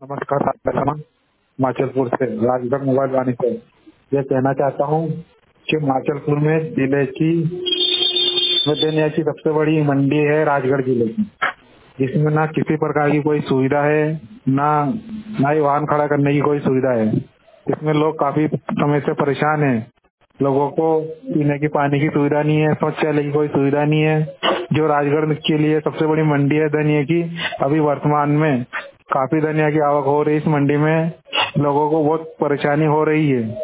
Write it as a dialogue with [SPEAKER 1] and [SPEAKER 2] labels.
[SPEAKER 1] नमस्कार हिमाचलपुर से राजगढ़ मोबाइल वाणी से ये कहना चाहता हूँ कि हिमाचलपुर में जिले की दुनिया की सबसे बड़ी मंडी है राजगढ़ जिले की, जिसमें ना किसी प्रकार की कोई सुविधा है, ना ही वाहन खड़ा करने की कोई सुविधा है। इसमें लोग काफी समय से परेशान हैं। लोगों को पीने की पानी की सुविधा नहीं है, शौचालय की कोई सुविधा नहीं है। जो राजगढ़ के लिए सबसे बड़ी मंडी है धनिया की, अभी वर्तमान में काफी धनिया की आवक हो रही है। इस मंडी में लोगों को बहुत परेशानी हो रही है।